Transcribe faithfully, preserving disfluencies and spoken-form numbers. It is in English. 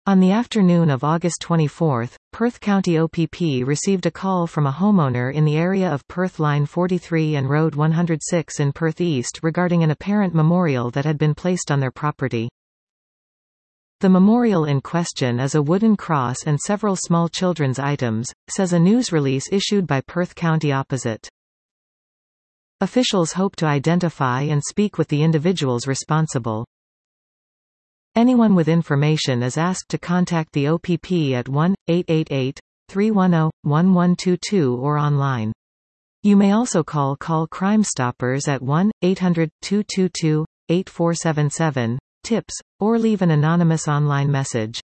On the afternoon of August twenty-fourth, Perth County O P P received a call from a homeowner in the area of Perth Line forty-three and Road one hundred six in Perth East regarding an apparent memorial that had been placed on their property. The memorial in question is a wooden cross and several small children's items, says a news release issued by Perth County Opposite. Officials hope to identify and speak with the individuals responsible. Anyone with information is asked to contact the O P P at one eight eight eight, three one zero, one one two two or online. You may also call Call Crime Stoppers at one eight hundred, two two two, eight four seven seven, tips, or leave an anonymous online message.